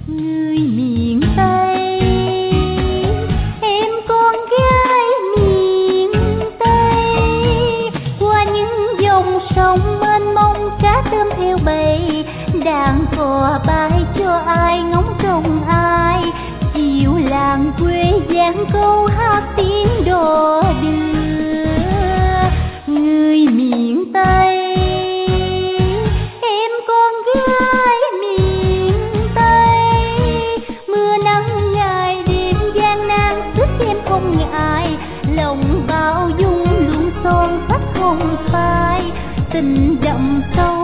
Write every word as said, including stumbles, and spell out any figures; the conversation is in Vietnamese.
Người miền Tây, em con gái miền Tây, qua những dòng sông mênh mông cá tôm theo bầy, đàn cò bay cho ai ngóng trông ai, chiều làng quê giang câu hát tiếng đò đưa. Người miền Tây, em con gái miền Tây, mưa nắng ngày đêm gian nan sức em không ngại, lòng bao dung luôn son sắc không phai, tình đậm sâu